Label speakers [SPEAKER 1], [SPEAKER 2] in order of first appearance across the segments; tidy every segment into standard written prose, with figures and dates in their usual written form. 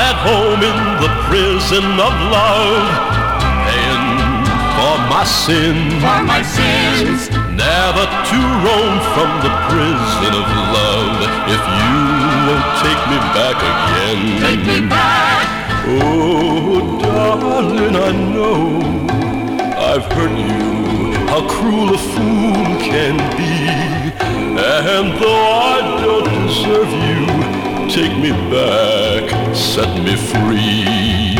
[SPEAKER 1] at home in the prison of love, paying for my sins.
[SPEAKER 2] For my sins.
[SPEAKER 1] Never to roam from the prison of love. If you won't take me back again.
[SPEAKER 2] Take me back.
[SPEAKER 1] Oh, darling, I know I've hurt you, how cruel a fool can be. And though I don't deserve you, take me back, set me free.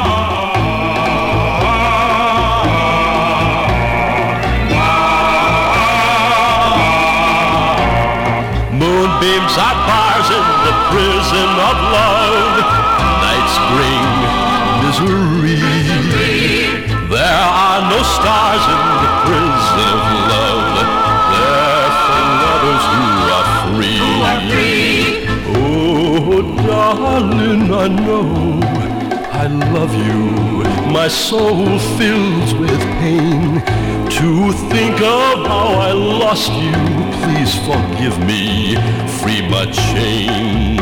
[SPEAKER 1] Moonbeams are bars in the prison of love. Nights bring misery. There are no stars in the prison of love. They're for lovers who are free. Oh, darling, I know I love you. My soul fills with pain to think of how I lost you. Please forgive me, free my chains.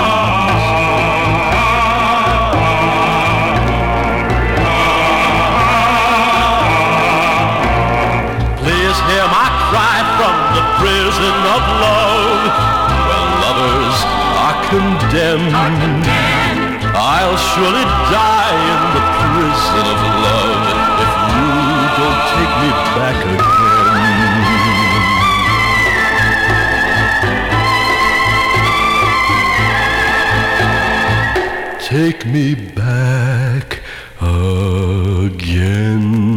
[SPEAKER 1] Please hear my cry from the prison of love, where lovers are condemned. I'll surely die in the prison of love if you don't take me back again. Take me back again.